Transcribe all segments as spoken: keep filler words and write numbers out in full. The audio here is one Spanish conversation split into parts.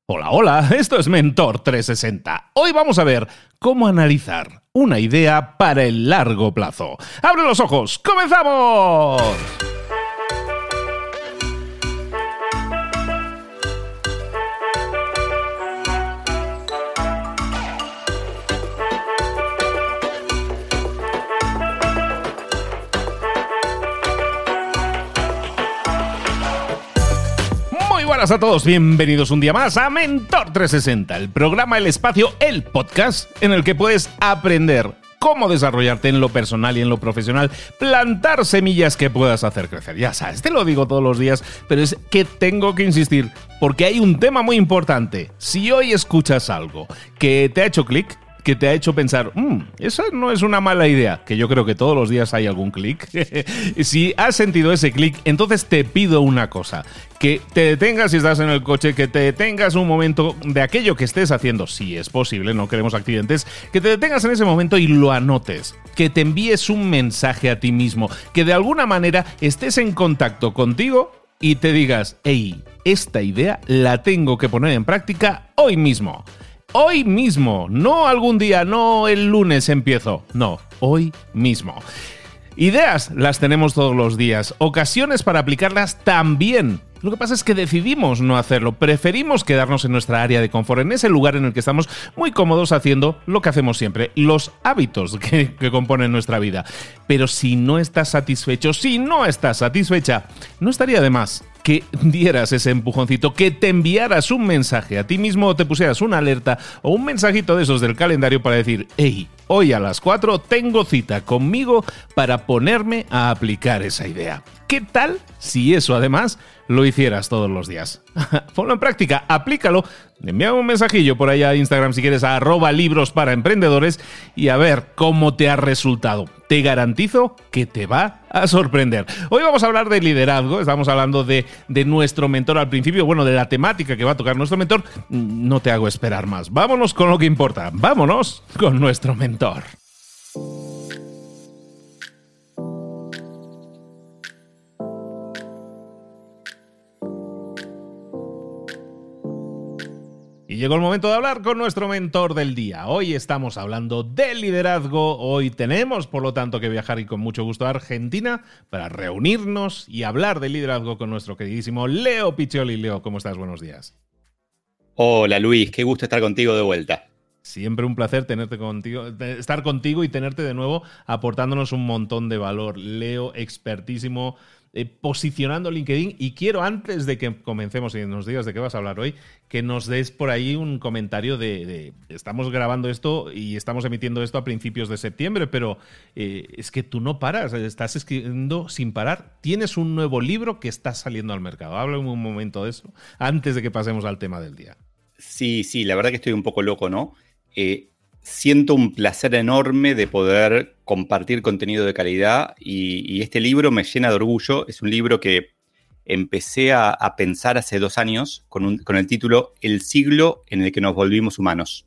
Hola, hola, esto es Mentor trescientos sesenta. Hoy vamos a ver cómo analizar una idea para el largo plazo. ¡Abre los ojos! ¡Comenzamos! Buenas a todos, bienvenidos un día más a Mentor trescientos sesenta, el programa, el espacio, el podcast en el que puedes aprender cómo desarrollarte en lo personal y en lo profesional, plantar semillas que puedas hacer crecer. Ya sabes, te lo digo todos los días, pero es que tengo que insistir porque hay un tema muy importante. Si hoy escuchas algo que te ha hecho clic, que te ha hecho pensar, mmm, esa no es una mala idea, que yo creo que todos los días hay algún clic. Si has sentido ese clic, entonces te pido una cosa, que te detengas si estás en el coche, que te detengas un momento de aquello que estés haciendo, si es posible, no queremos accidentes, que te detengas en ese momento y lo anotes, que te envíes un mensaje a ti mismo, que de alguna manera estés en contacto contigo y te digas, hey, esta idea la tengo que poner en práctica hoy mismo. Hoy mismo, no algún día, no el lunes empiezo, no, hoy mismo. Ideas las tenemos todos los días, ocasiones para aplicarlas también. Lo que pasa es que decidimos no hacerlo, preferimos quedarnos en nuestra área de confort, en ese lugar en el que estamos muy cómodos haciendo lo que hacemos siempre, los hábitos que, que componen nuestra vida. Pero si no estás satisfecho, si no estás satisfecha, no estaría de más que dieras ese empujoncito, que te enviaras un mensaje a ti mismo o te pusieras una alerta o un mensajito de esos del calendario para decir, hey, hoy a las cuatro tengo cita conmigo para ponerme a aplicar esa idea. ¿Qué tal si eso además lo hicieras todos los días? Ponlo en práctica, aplícalo, envíame un mensajillo por allá a Instagram si quieres a arroba libros para emprendedores y a ver cómo te ha resultado. Te garantizo que te va a sorprender. Hoy vamos a hablar de liderazgo, estamos hablando de, de nuestro mentor al principio, bueno, de la temática que va a tocar nuestro mentor. No te hago esperar más, vámonos con lo que importa, vámonos con nuestro mentor. Y llegó el momento de hablar con nuestro mentor del día. Hoy estamos hablando de liderazgo. Hoy tenemos, por lo tanto, que viajar y con mucho gusto a Argentina para reunirnos y hablar de liderazgo con nuestro queridísimo Leo Piccioli. Leo, ¿cómo estás? Buenos días. Hola Luis, qué gusto estar contigo de vuelta. Siempre un placer tenerte contigo, estar contigo y tenerte de nuevo aportándonos un montón de valor. Leo, expertísimo, eh, posicionando LinkedIn. Y quiero, antes de que comencemos y nos digas de qué vas a hablar hoy, que nos des por ahí un comentario de... de estamos grabando esto y estamos emitiendo esto a principios de septiembre, pero eh, es que tú no paras, estás escribiendo sin parar. Tienes un nuevo libro que está saliendo al mercado. Háblame un momento de eso, antes de que pasemos al tema del día. Sí, sí, la verdad que estoy un poco loco, ¿no? Eh, siento un placer enorme de poder compartir contenido de calidad y, y este libro me llena de orgullo. Es un libro que empecé a, a pensar hace dos años con, un, con el título El siglo en el que nos volvimos humanos.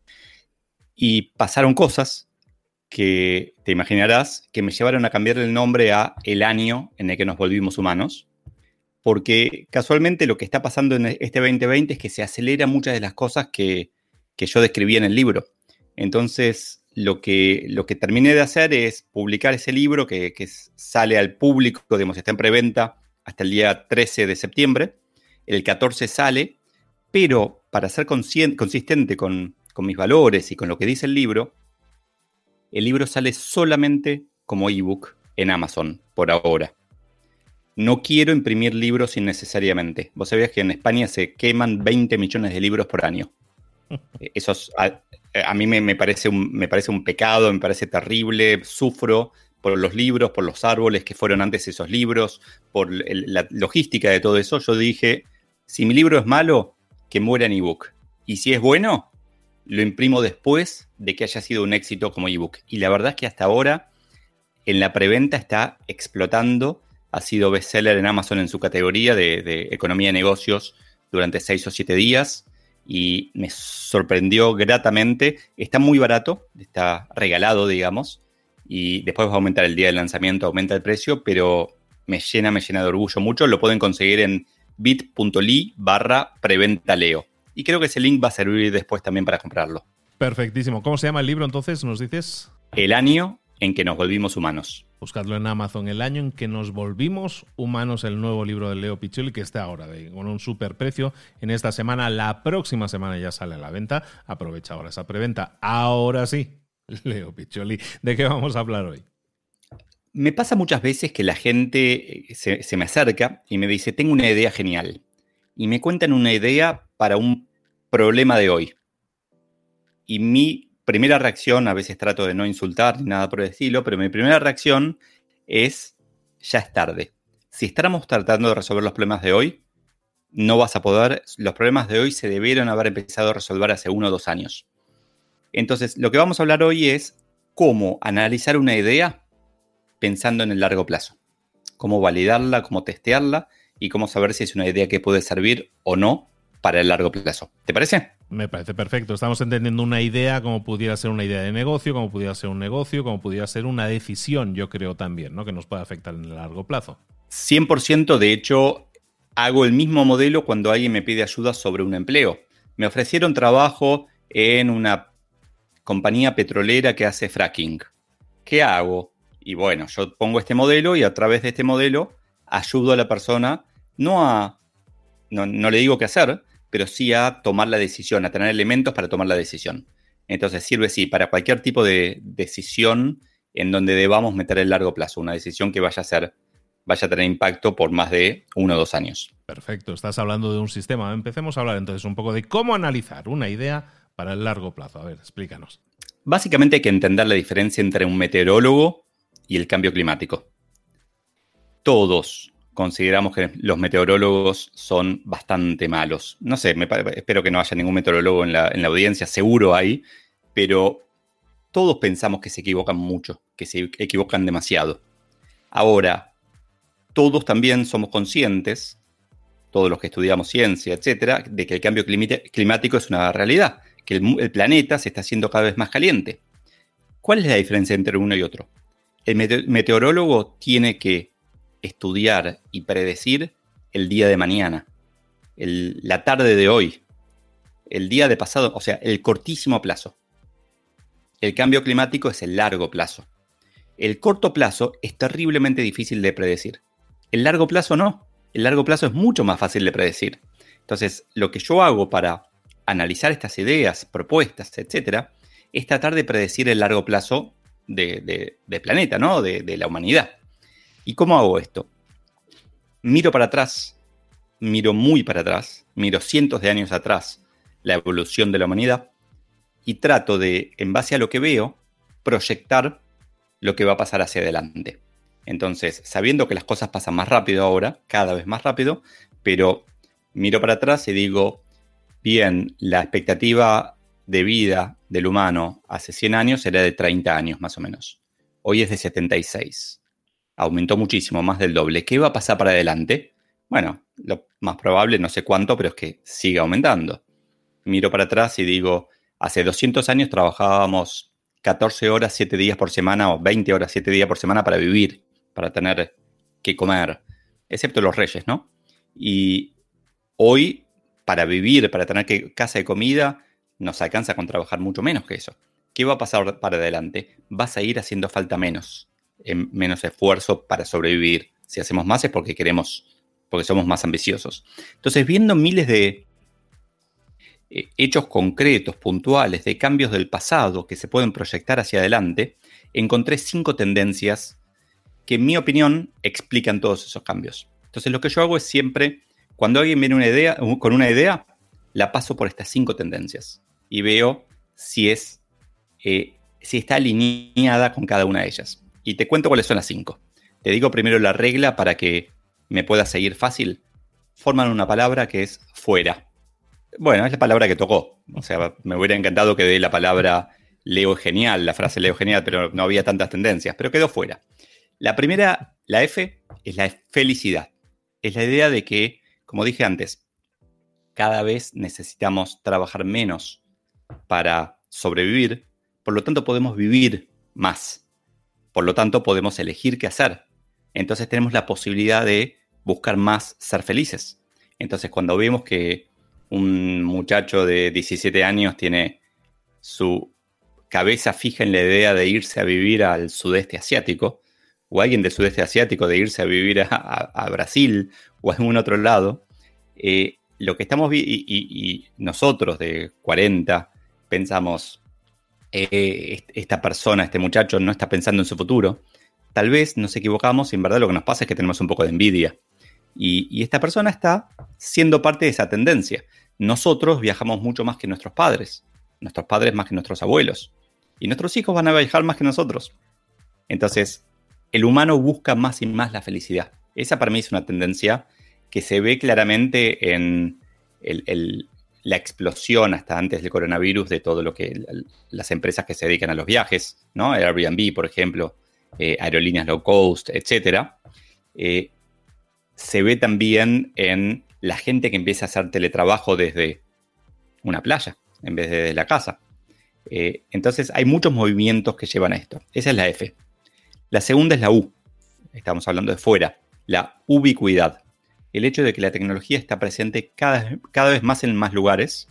Y pasaron cosas que te imaginarás que me llevaron a cambiar el nombre a El año en el que nos volvimos humanos. Porque casualmente lo que está pasando en este veinte veinte es que se aceleran muchas de las cosas que, que yo describí en el libro. Entonces, lo que, lo que terminé de hacer es publicar ese libro que, que sale al público, digamos, está en preventa hasta el día trece de septiembre. El catorce sale, pero para ser consistente con, con mis valores y con lo que dice el libro, el libro sale solamente como ebook en Amazon por ahora. No quiero imprimir libros innecesariamente. Vos sabías que en España se queman veinte millones de libros por año. Eso es, a, a mí me, me, parece un, me parece un pecado, me parece terrible. Sufro por los libros, por los árboles que fueron antes esos libros, por el, la logística de todo eso. Yo dije, si mi libro es malo, que muera en ebook. Y si es bueno, lo imprimo después de que haya sido un éxito como ebook. Y la verdad es que hasta ahora, en la preventa está explotando. Ha sido bestseller en Amazon en su categoría de, de economía de negocios durante seis o siete días y me sorprendió gratamente. Está muy barato, está regalado, digamos, y después va a aumentar el día del lanzamiento, aumenta el precio, pero me llena, me llena de orgullo mucho. Lo pueden conseguir en bit.ly barra preventaleo. y creo que ese link va a servir después también para comprarlo. Perfectísimo. ¿Cómo se llama el libro entonces? ¿Nos dices? El año en que nos volvimos humanos. Buscadlo en Amazon, El año en que nos volvimos humanos, el nuevo libro de Leo Piccioli, que está ahora de, con un super precio en esta semana. La próxima semana ya sale a la venta. Aprovecha ahora esa preventa. Ahora sí, Leo Piccioli, ¿de qué vamos a hablar hoy? Me pasa muchas veces que la gente se, se me acerca y me dice, tengo una idea genial. Y me cuentan una idea para un problema de hoy. Y mi primera reacción, a veces trato de no insultar ni nada por el estilo, pero mi primera reacción es, ya es tarde. Si estamos tratando de resolver los problemas de hoy, no vas a poder. Los problemas de hoy se debieron haber empezado a resolver hace uno o dos años. Entonces, lo que vamos a hablar hoy es cómo analizar una idea pensando en el largo plazo. Cómo validarla, cómo testearla y cómo saber si es una idea que puede servir o no para el largo plazo. ¿Te parece? Me parece perfecto. Estamos entendiendo una idea como pudiera ser una idea de negocio, como pudiera ser un negocio, como pudiera ser una decisión, yo creo también, ¿no? Que nos puede afectar en el largo plazo. cien por ciento, de hecho, hago el mismo modelo cuando alguien me pide ayuda sobre un empleo. Me ofrecieron trabajo en una compañía petrolera que hace fracking. ¿Qué hago? Y bueno, yo pongo este modelo y a través de este modelo ayudo a la persona, no a, no, no le digo qué hacer, pero sí a tomar la decisión, a tener elementos para tomar la decisión. Entonces sirve, sí, para cualquier tipo de decisión en donde debamos meter el largo plazo, una decisión que vaya a ser, vaya a tener impacto por más de uno o dos años. Perfecto, estás hablando de un sistema. Empecemos a hablar entonces un poco de cómo analizar una idea para el largo plazo. A ver, explícanos. Básicamente hay que entender la diferencia entre un meteorólogo y el cambio climático. Todos consideramos que los meteorólogos son bastante malos. No sé, me, espero que no haya ningún meteorólogo en la, en la audiencia, seguro hay, pero todos pensamos que se equivocan mucho, que se equivocan demasiado. Ahora, todos también somos conscientes, todos los que estudiamos ciencia, etcétera, de que el cambio climático es una realidad, que el, el planeta se está haciendo cada vez más caliente. ¿Cuál es la diferencia entre uno y otro? El mete- meteorólogo tiene que estudiar y predecir el día de mañana, el, la tarde de hoy, el día de pasado, o sea, el cortísimo plazo. El cambio climático es el largo plazo. El corto plazo es terriblemente difícil de predecir. El largo plazo no. El largo plazo es mucho más fácil de predecir. Entonces, lo que yo hago para analizar estas ideas, propuestas, etcétera, es tratar de predecir el largo plazo de, de, de planeta, ¿no? De, de la humanidad. ¿Y cómo hago esto? Miro para atrás, miro muy para atrás, miro cientos de años atrás la evolución de la humanidad y trato de, en base a lo que veo, proyectar lo que va a pasar hacia adelante. Entonces, sabiendo que las cosas pasan más rápido ahora, cada vez más rápido, pero miro para atrás y digo, bien, la expectativa de vida del humano hace cien años era de treinta años más o menos. Hoy es de setenta y seis. Aumentó muchísimo, más del doble. ¿Qué va a pasar para adelante? Bueno, lo más probable, no sé cuánto, pero es que siga aumentando. Miro para atrás y digo, hace doscientos años trabajábamos catorce horas, siete días por semana, o veinte horas, siete días por semana para vivir, para tener que comer, excepto los reyes, ¿no? Y hoy, para vivir, para tener que, casa de comida, nos alcanza con trabajar mucho menos que eso. ¿Qué va a pasar para adelante? Vas a ir haciendo falta menos. menos esfuerzo para sobrevivir. Si hacemos más es porque queremos, porque somos más ambiciosos. Entonces, viendo miles de eh, hechos concretos, puntuales, de cambios del pasado que se pueden proyectar hacia adelante, encontré cinco tendencias que, en mi opinión, explican todos esos cambios. Entonces, lo que yo hago es siempre, cuando alguien viene una idea, con una idea, la paso por estas cinco tendencias y veo si es, eh, si está alineada con cada una de ellas. Y te cuento cuáles son las cinco. Te digo primero la regla para que me puedas seguir fácil. Forman una palabra que es fuera. Bueno, es la palabra que tocó. O sea, me hubiera encantado que dé la palabra Leo es genial, la frase Leo es genial, pero no había tantas tendencias, pero quedó fuera. La primera, la F, es la felicidad. Es la idea de que, como dije antes, cada vez necesitamos trabajar menos para sobrevivir, por lo tanto podemos vivir más. Por lo tanto, podemos elegir qué hacer. Entonces tenemos la posibilidad de buscar más ser felices. Entonces, cuando vemos que un muchacho de diecisiete años tiene su cabeza fija en la idea de irse a vivir al sudeste asiático, o alguien del sudeste asiático de irse a vivir a, a, a Brasil o a algún otro lado, eh, lo que estamos viendo, y, y, y nosotros de cuarenta pensamos, eh, esta persona, este muchacho no está pensando en su futuro. Tal vez nos equivocamos y en verdad lo que nos pasa es que tenemos un poco de envidia. Y, y esta persona está siendo parte de esa tendencia. Nosotros viajamos mucho más que nuestros padres, nuestros padres más que nuestros abuelos, y nuestros hijos van a viajar más que nosotros. Entonces, el humano busca más y más la felicidad. Esa para mí es una tendencia que se ve claramente en el, el, la explosión hasta antes del coronavirus de todo lo que las empresas que se dedican a los viajes, ¿no? Airbnb, por ejemplo, eh, aerolíneas low cost, etcétera. Eh, se ve también en la gente que empieza a hacer teletrabajo desde una playa en vez de desde la casa. Eh, entonces hay muchos movimientos que llevan a esto. Esa es la F. La segunda es la U. Estamos hablando de fuera. La ubicuidad. El hecho de que la tecnología está presente cada, cada vez más en más lugares,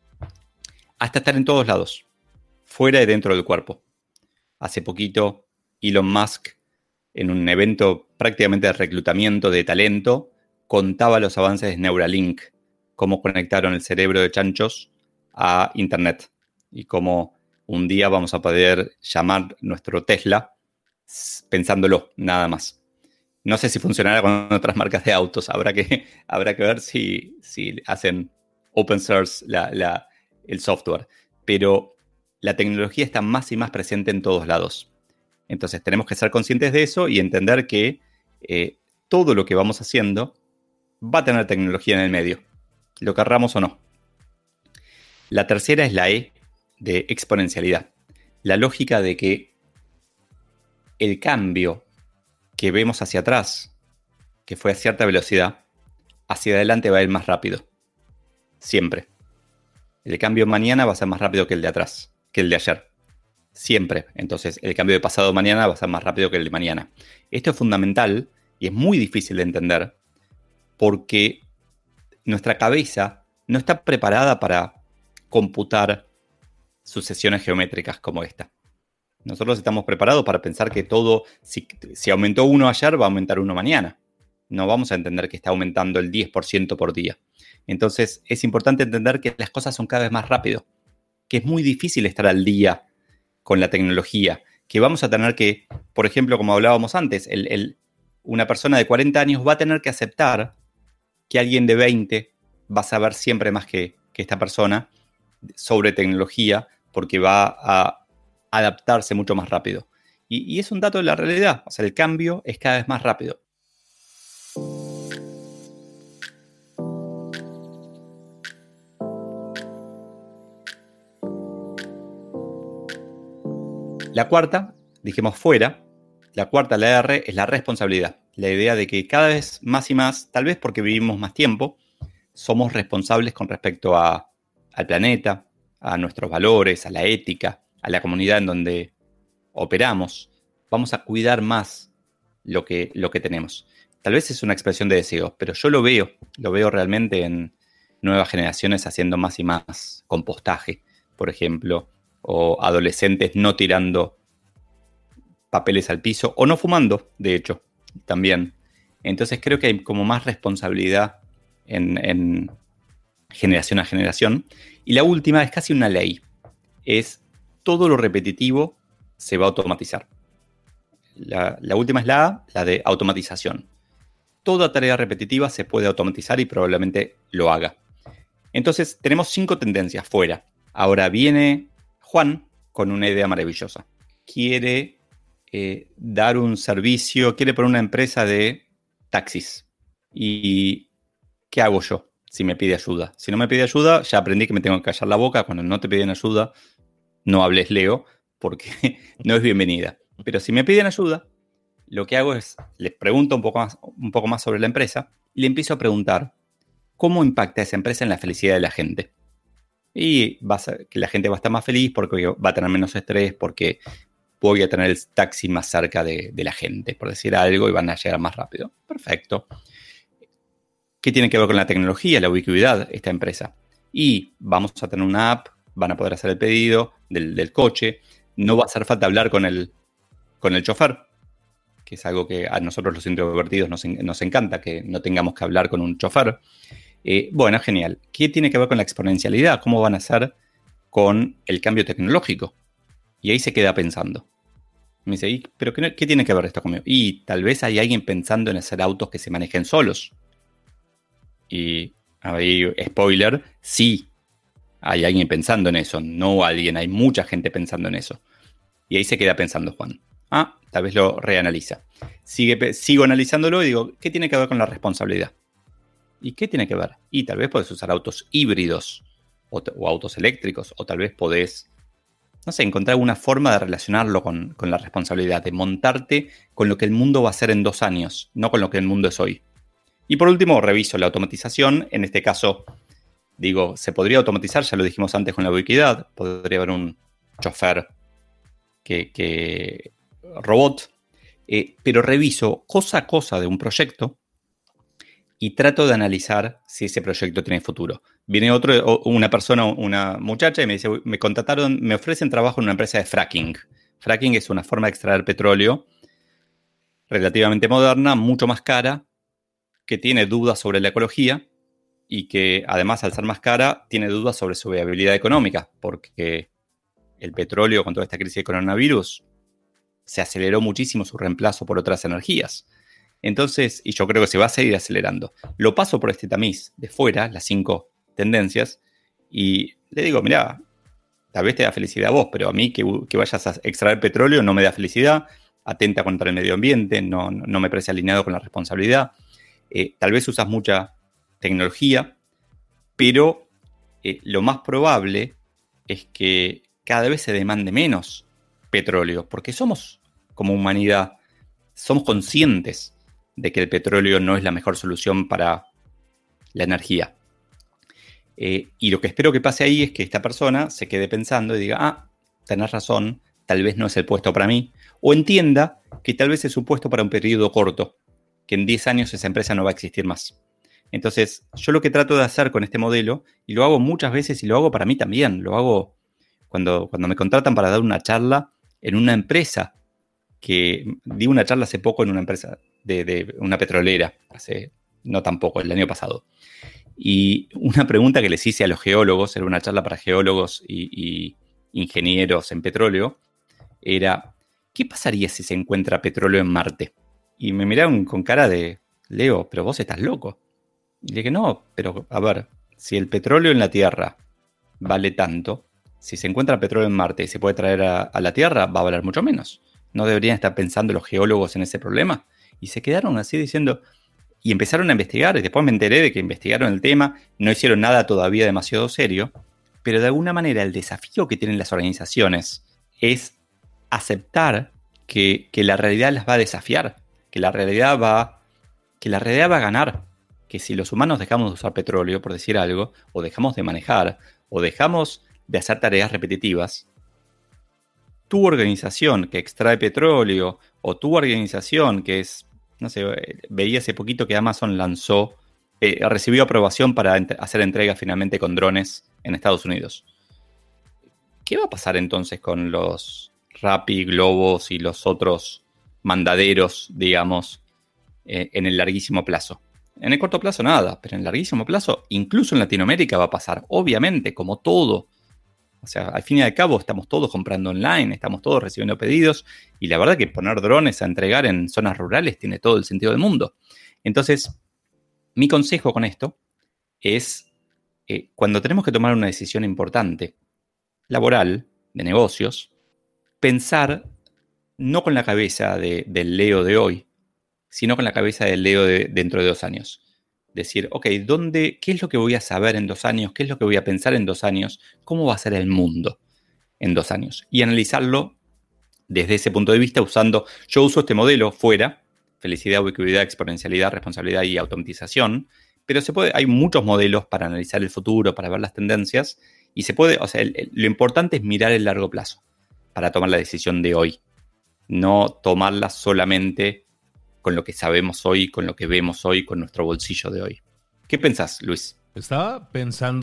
hasta estar en todos lados, fuera y dentro del cuerpo. Hace poquito, Elon Musk, en un evento prácticamente de reclutamiento de talento, contaba los avances de Neuralink, cómo conectaron el cerebro de chanchos a Internet y cómo un día vamos a poder llamar nuestro Tesla pensándolo, nada más. No sé si funcionará con otras marcas de autos. Habrá que, habrá que ver si, si hacen open source la, la, el software. Pero la tecnología está más y más presente en todos lados. Entonces tenemos que ser conscientes de eso y entender que eh, todo lo que vamos haciendo va a tener tecnología en el medio, lo querramos o no. La tercera es la E de exponencialidad. La lógica de que el cambio que vemos hacia atrás, que fue a cierta velocidad, hacia adelante va a ir más rápido. Siempre. El cambio mañana va a ser más rápido que el de atrás, que el de ayer. Siempre. Entonces, el cambio de pasado mañana va a ser más rápido que el de mañana. Esto es fundamental y es muy difícil de entender porque nuestra cabeza no está preparada para computar sucesiones geométricas como esta. Nosotros estamos preparados para pensar que todo, si, si aumentó uno ayer, va a aumentar uno mañana. No vamos a entender que está aumentando el diez por ciento por día. Entonces, es importante entender que las cosas son cada vez más rápido, que es muy difícil estar al día con la tecnología, que vamos a tener que, por ejemplo, como hablábamos antes, el, el, una persona de cuarenta años va a tener que aceptar que alguien de veinte va a saber siempre más que, que esta persona sobre tecnología, porque va a adaptarse mucho más rápido. Y, y es un dato de la realidad. O sea, el cambio es cada vez más rápido. La cuarta, dijimos fuera, la cuarta, la R, es la responsabilidad. La idea de que cada vez más y más, tal vez porque vivimos más tiempo, somos responsables con respecto a, al planeta, a nuestros valores, a la ética, a la comunidad en donde operamos. Vamos a cuidar más lo que, lo que tenemos. Tal vez es una expresión de deseo, pero yo lo veo, lo veo realmente en nuevas generaciones haciendo más y más compostaje, por ejemplo, o adolescentes no tirando papeles al piso o no fumando, de hecho, también. Entonces creo que hay como más responsabilidad en, en generación a generación. Y la última es casi una ley. Es todo lo repetitivo se va a automatizar. La, la última es la A, la de automatización. Toda tarea repetitiva se puede automatizar y probablemente lo haga. Entonces tenemos cinco tendencias fuera. Ahora viene Juan con una idea maravillosa. Quiere eh, dar un servicio, quiere poner una empresa de taxis. ¿Y qué hago yo si me pide ayuda? Si no me pide ayuda, ya aprendí que me tengo que callar la boca. Cuando no te piden ayuda, no hables Leo, porque no es bienvenida. Pero si me piden ayuda, lo que hago es, les pregunto un poco más, un poco más sobre la empresa y le empiezo a preguntar cómo impacta esa empresa en la felicidad de la gente. Y va a ser que la gente va a estar más feliz porque va a tener menos estrés, porque voy a tener el taxi más cerca de, de la gente, por decir algo, y van a llegar más rápido. Perfecto. ¿Qué tiene que ver con la tecnología, la ubicuidad, esta empresa? Y vamos a tener una app, van a poder hacer el pedido del, del coche, no va a hacer falta hablar con el, con el chofer, que es algo que a nosotros los introvertidos nos, nos encanta, que no tengamos que hablar con un chofer. Eh, bueno, genial. ¿Qué tiene que ver con la exponencialidad? ¿Cómo van a hacer con el cambio tecnológico? Y ahí se queda pensando. Me dice, ¿pero qué, qué tiene que ver esto conmigo? Y tal vez hay alguien pensando en hacer autos que se manejen solos. Y ahí, spoiler, sí, hay alguien pensando en eso. No alguien, hay mucha gente pensando en eso. Y ahí se queda pensando Juan. Ah, tal vez lo reanaliza. Sigue, sigo analizándolo y digo, ¿qué tiene que ver con la responsabilidad? ¿Y qué tiene que ver? Y tal vez podés usar autos híbridos o, o autos eléctricos, o tal vez podés, no sé, encontrar alguna forma de relacionarlo con, con la responsabilidad, de montarte con lo que el mundo va a ser en dos años, no con lo que el mundo es hoy. Y por último, reviso la automatización. En este caso, digo, se podría automatizar, ya lo dijimos antes con la ubicuidad, podría haber un chofer que, que robot, eh, pero reviso cosa a cosa de un proyecto y trato de analizar si ese proyecto tiene futuro. Viene otro, una persona, una muchacha, y me dice, me contrataron, me ofrecen trabajo en una empresa de fracking. Fracking es una forma de extraer petróleo relativamente moderna, mucho más cara, que tiene dudas sobre la ecología y que además, al ser más cara, tiene dudas sobre su viabilidad económica, porque el petróleo, con toda esta crisis de coronavirus, se aceleró muchísimo su reemplazo por otras energías. Entonces, y yo creo que se va a seguir acelerando. Lo paso por este tamiz de fuera, las cinco tendencias, y le digo, mirá, tal vez te da felicidad a vos, pero a mí que, que vayas a extraer petróleo no me da felicidad, atenta contra el medio ambiente, no, no, no me parece alineado con la responsabilidad. Eh, tal vez usas mucha tecnología, pero eh, lo más probable es que cada vez se demande menos petróleo, porque somos, como humanidad, somos conscientes de que el petróleo no es la mejor solución para la energía. Eh, y lo que espero que pase ahí es que esta persona se quede pensando y diga, ah, tenés razón, tal vez no es el puesto para mí, o entienda que tal vez es un puesto para un periodo corto, que en diez años esa empresa no va a existir más. Entonces, yo lo que trato de hacer con este modelo, y lo hago muchas veces y lo hago para mí también, lo hago cuando, cuando me contratan para dar una charla en una empresa, que di una charla hace poco en una empresa de, de una petrolera, hace no tan poco, el año pasado. Y una pregunta que les hice a los geólogos, era una charla para geólogos y, y ingenieros en petróleo, era, ¿qué pasaría si se encuentra petróleo en Marte? Y me miraron con cara de, Leo, pero vos estás loco. Y le dije, no, pero a ver, si el petróleo en la Tierra vale tanto, si se encuentra petróleo en Marte y se puede traer a, a la Tierra, va a valer mucho menos. ¿No deberían estar pensando los geólogos en ese problema? Y se quedaron así diciendo, y empezaron a investigar, y después me enteré de que investigaron el tema, no hicieron nada todavía demasiado serio, pero de alguna manera el desafío que tienen las organizaciones es aceptar que, que la realidad las va a desafiar, que la realidad va, que la realidad va a ganar, que si los humanos dejamos de usar petróleo, por decir algo, o dejamos de manejar, o dejamos de hacer tareas repetitivas, tu organización que extrae petróleo, o tu organización que es, no sé, veía hace poquito que Amazon lanzó, eh, recibió aprobación para ent- hacer entregas finalmente con drones en Estados Unidos. ¿Qué va a pasar entonces con los Rappi, Globos y los otros mandaderos, digamos, eh, en el larguísimo plazo? En el corto plazo nada, pero en el larguísimo plazo, incluso en Latinoamérica va a pasar, obviamente, como todo. O sea, al fin y al cabo estamos todos comprando online, estamos todos recibiendo pedidos, y la verdad que poner drones a entregar en zonas rurales tiene todo el sentido del mundo. Entonces, mi consejo con esto es, eh, cuando tenemos que tomar una decisión importante, laboral, de negocios, pensar no con la cabeza de, del Leo de hoy, sino con la cabeza del Leo de dentro de dos años. Decir, ok, ¿dónde, ¿qué es lo que voy a saber en dos años? ¿Qué es lo que voy a pensar en dos años? ¿Cómo va a ser el mundo en dos años? Y analizarlo desde ese punto de vista usando, yo uso este modelo fuera, felicidad, ubicuidad, exponencialidad, responsabilidad y automatización, pero se puede, hay muchos modelos para analizar el futuro, para ver las tendencias, y se puede, o sea, el, el, lo importante es mirar el largo plazo para tomar la decisión de hoy, no tomarla solamente con lo que sabemos hoy, con lo que vemos hoy, con nuestro bolsillo de hoy. ¿Qué pensás, Luis? Estaba pensando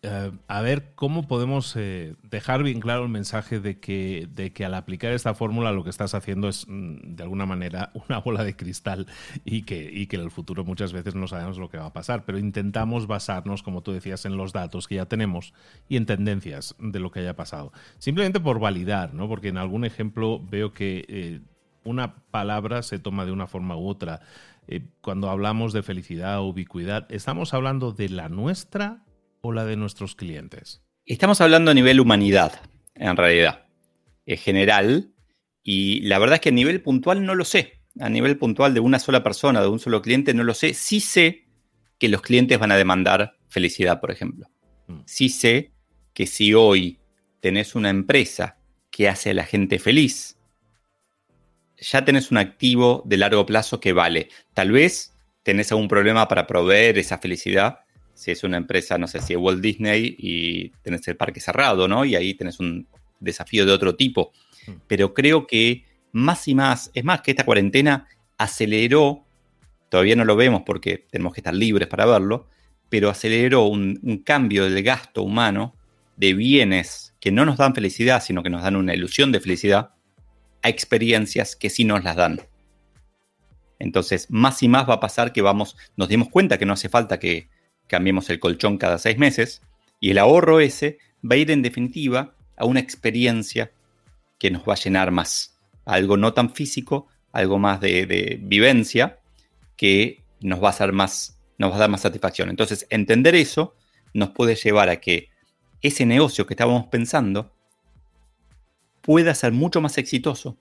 uh, a ver cómo podemos eh, dejar bien claro el mensaje de que, de que al aplicar esta fórmula lo que estás haciendo es, de alguna manera, una bola de cristal y que, y que en el futuro muchas veces no sabemos lo que va a pasar, pero intentamos basarnos, como tú decías, en los datos que ya tenemos y en tendencias de lo que haya pasado. Simplemente por validar, ¿no? Porque en algún ejemplo veo que eh, una palabra se toma de una forma u otra. Eh, cuando hablamos de felicidad o ubicuidad, ¿estamos hablando de la nuestra o la de nuestros clientes? Estamos hablando a nivel humanidad, en realidad, en general, y la verdad es que a nivel puntual no lo sé. A nivel puntual de una sola persona, de un solo cliente, no lo sé. Sí sé que los clientes van a demandar felicidad, por ejemplo. Mm. Sí sé que si hoy tenés una empresa que hace a la gente feliz, ya tenés un activo de largo plazo que vale. Tal vez tenés algún problema para proveer esa felicidad. Si es una empresa, no sé, si es Walt Disney y tenés el parque cerrado, ¿no? Y ahí tenés un desafío de otro tipo. Pero creo que más y más, es más que esta cuarentena aceleró, todavía no lo vemos porque tenemos que estar libres para verlo, pero aceleró un, un cambio del gasto humano de bienes que no nos dan felicidad, sino que nos dan una ilusión de felicidad, a experiencias que sí nos las dan. Entonces, más y más va a pasar que vamos, nos dimos cuenta que no hace falta que cambiemos el colchón cada seis meses y el ahorro ese va a ir en definitiva a una experiencia que nos va a llenar más. Algo no tan físico, algo más de, de vivencia que nos va a hacer más, nos va a dar más satisfacción. Entonces, entender eso nos puede llevar a que ese negocio que estábamos pensando pueda ser mucho más exitoso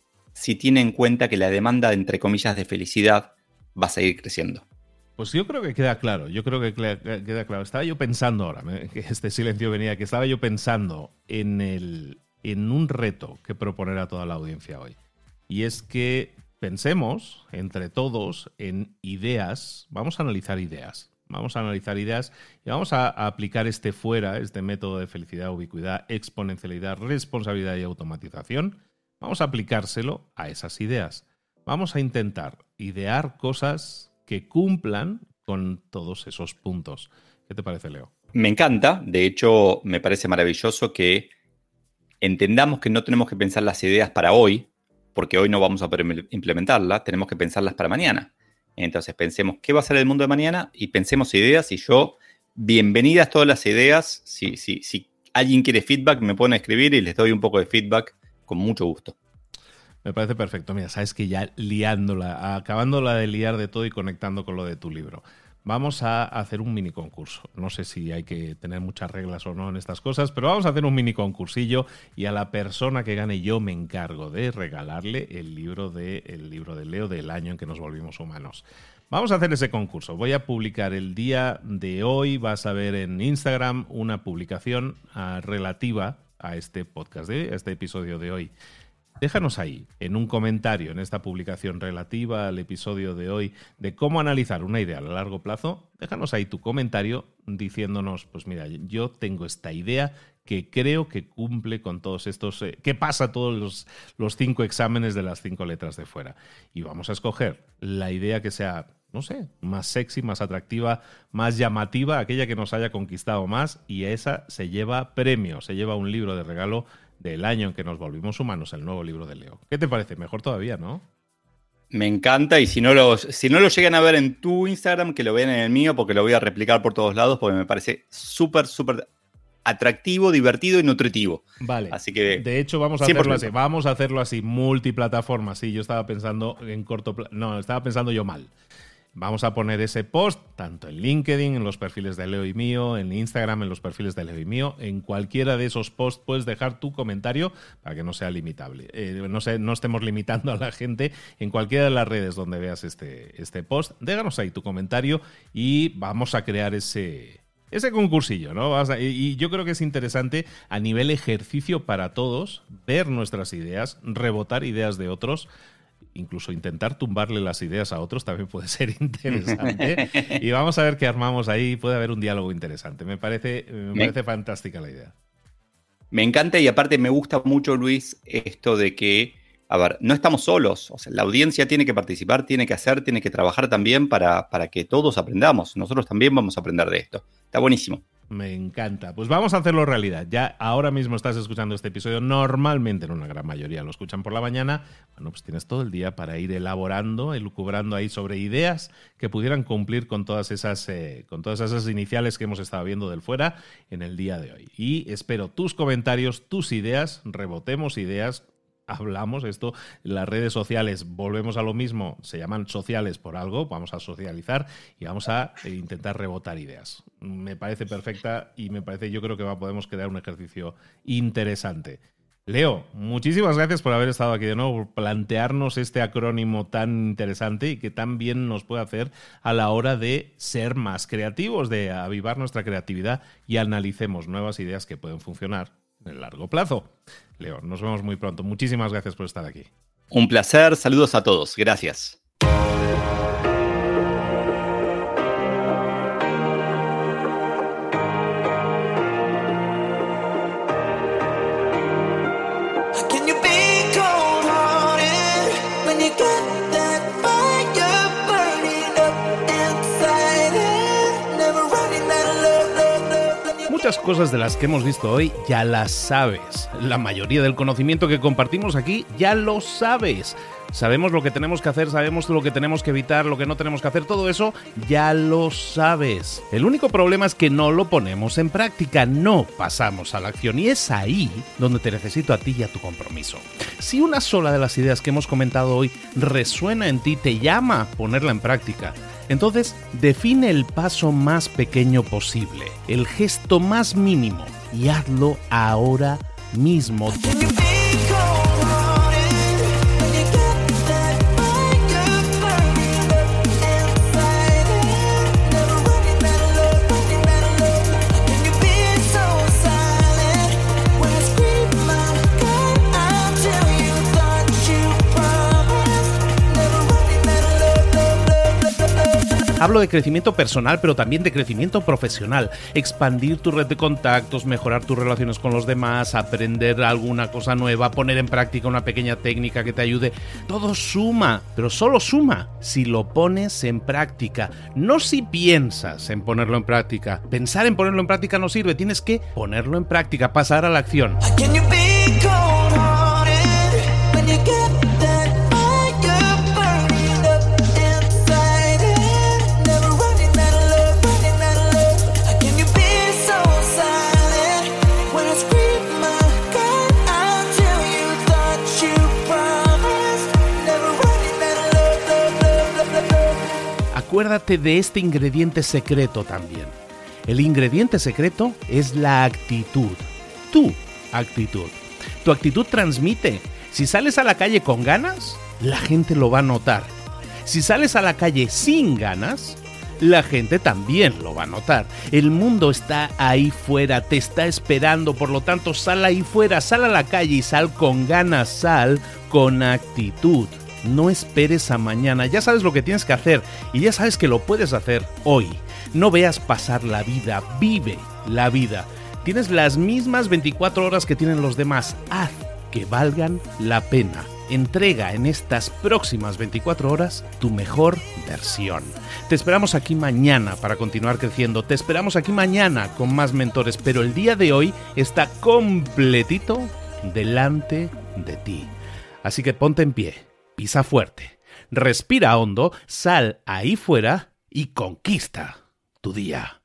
si tiene en cuenta que la demanda, entre comillas, de felicidad va a seguir creciendo. Pues yo creo que queda claro, yo creo que queda claro. Estaba yo pensando ahora, que este silencio venía, que estaba yo pensando en, el, en un reto que proponer a toda la audiencia hoy. Y es que pensemos entre todos en ideas, vamos a analizar ideas. Vamos a analizar ideas y vamos a, a aplicar este fuera, este método de felicidad, ubicuidad, exponencialidad, responsabilidad y automatización. Vamos a aplicárselo a esas ideas. Vamos a intentar idear cosas que cumplan con todos esos puntos. ¿Qué te parece, Leo? Me encanta. De hecho, me parece maravilloso que entendamos que no tenemos que pensar las ideas para hoy, porque hoy no vamos a poder implementarlas, tenemos que pensarlas para mañana. Entonces pensemos qué va a ser el mundo de mañana y pensemos ideas. Y yo, bienvenidas todas las ideas. Si, si, si alguien quiere feedback, me pueden escribir y les doy un poco de feedback con mucho gusto. Me parece perfecto. Mira, sabes que ya liándola, acabándola de liar de todo y conectando con lo de tu libro, vamos a hacer un mini concurso. No sé si hay que tener muchas reglas o no en estas cosas, pero vamos a hacer un mini concursillo y a la persona que gane yo me encargo de regalarle el libro de, el libro de Leo del año en que nos volvimos humanos. Vamos a hacer ese concurso. Voy a publicar el día de hoy. Vas a ver en Instagram una publicación uh, relativa a este podcast, de, a este episodio de hoy. Déjanos ahí, en un comentario, en esta publicación relativa al episodio de hoy, de cómo analizar una idea a largo plazo. Déjanos ahí tu comentario diciéndonos, pues mira, yo tengo esta idea que creo que cumple con todos estos, eh, que pasa todos los, los cinco exámenes de las cinco letras de fuera. Y vamos a escoger la idea que sea, no sé, más sexy, más atractiva, más llamativa, aquella que nos haya conquistado más, y esa se lleva premio, se lleva un libro de regalo del año en que nos volvimos humanos, el nuevo libro de Leo. ¿Qué te parece? Mejor todavía, ¿no? Me encanta, y si no, lo, si no lo llegan a ver en tu Instagram, que lo vean en el mío, porque lo voy a replicar por todos lados, porque me parece súper, súper atractivo, divertido y nutritivo. Vale. Así que de hecho, vamos a hacerlo así. Vamos a hacerlo así, multiplataforma. Sí, yo estaba pensando en corto plazo. No, estaba pensando yo mal. Vamos a poner ese post tanto en LinkedIn, en los perfiles de Leo y mío, en Instagram, en los perfiles de Leo y mío. En cualquiera de esos posts puedes dejar tu comentario para que no sea limitable. Eh, no, sé, no estemos limitando a la gente. En cualquiera de las redes donde veas este, este post, déjanos ahí tu comentario y vamos a crear ese, ese concursillo, ¿no? Vamos a, y yo creo que es interesante a nivel ejercicio para todos ver nuestras ideas, rebotar ideas de otros. Incluso intentar tumbarle las ideas a otros también puede ser interesante. Y vamos a ver qué armamos ahí. Puede haber un diálogo interesante. Me parece, me parece me, fantástica la idea. Me encanta, y aparte me gusta mucho, Luis, esto de que, a ver, no estamos solos. O sea, la audiencia tiene que participar, tiene que hacer, tiene que trabajar también para, para que todos aprendamos. Nosotros también vamos a aprender de esto. Está buenísimo. Me encanta. Pues vamos a hacerlo realidad. Ya ahora mismo estás escuchando este episodio. Normalmente, en una gran mayoría, lo escuchan por la mañana. Bueno, pues tienes todo el día para ir elaborando, elucubrando ahí sobre ideas que pudieran cumplir con todas esas, eh, con todas esas iniciales que hemos estado viendo del fuera en el día de hoy. Y espero tus comentarios, tus ideas, rebotemos ideas. Hablamos esto, las redes sociales, volvemos a lo mismo, se llaman sociales por algo, vamos a socializar y vamos a intentar rebotar ideas. Me parece perfecta y me parece, yo creo que va, podemos crear un ejercicio interesante. Leo, muchísimas gracias por haber estado aquí de nuevo, por plantearnos este acrónimo tan interesante y que tan bien nos puede hacer a la hora de ser más creativos, de avivar nuestra creatividad y analicemos nuevas ideas que pueden funcionar en el largo plazo. Leo, nos vemos muy pronto. Muchísimas gracias por estar aquí. Un placer. Saludos a todos. Gracias. Muchas cosas de las que hemos visto hoy ya las sabes. La mayoría del conocimiento que compartimos aquí ya lo sabes. Sabemos lo que tenemos que hacer, sabemos lo que tenemos que evitar, lo que no tenemos que hacer, todo eso ya lo sabes. El único problema es que no lo ponemos en práctica, no pasamos a la acción y es ahí donde te necesito a ti y a tu compromiso. Si una sola de las ideas que hemos comentado hoy resuena en ti, te llama a ponerla en práctica, entonces define el paso más pequeño posible, el gesto más mínimo y hazlo ahora mismo. Hablo de crecimiento personal, pero también de crecimiento profesional. Expandir tu red de contactos, mejorar tus relaciones con los demás, aprender alguna cosa nueva, poner en práctica una pequeña técnica que te ayude. Todo suma, pero solo suma si lo pones en práctica. No si piensas en ponerlo en práctica. Pensar en ponerlo en práctica no sirve. Tienes que ponerlo en práctica, pasar a la acción. Acuérdate de este ingrediente secreto también. El ingrediente secreto es la actitud. Tu actitud. Tu actitud transmite. Si sales a la calle con ganas, la gente lo va a notar. Si sales a la calle sin ganas, la gente también lo va a notar. El mundo está ahí fuera, te está esperando, por lo tanto sal ahí fuera, sal a la calle y sal con ganas, sal con actitud. No esperes a mañana, ya sabes lo que tienes que hacer y ya sabes que lo puedes hacer hoy. No veas pasar la vida, vive la vida. Tienes las mismas veinticuatro horas que tienen los demás, haz que valgan la pena. Entrega en estas próximas veinticuatro horas tu mejor versión. Te esperamos aquí mañana para continuar creciendo, te esperamos aquí mañana con más mentores, pero el día de hoy está completito delante de ti. Así que ponte en pie. Pisa fuerte, respira hondo, sal ahí fuera y conquista tu día.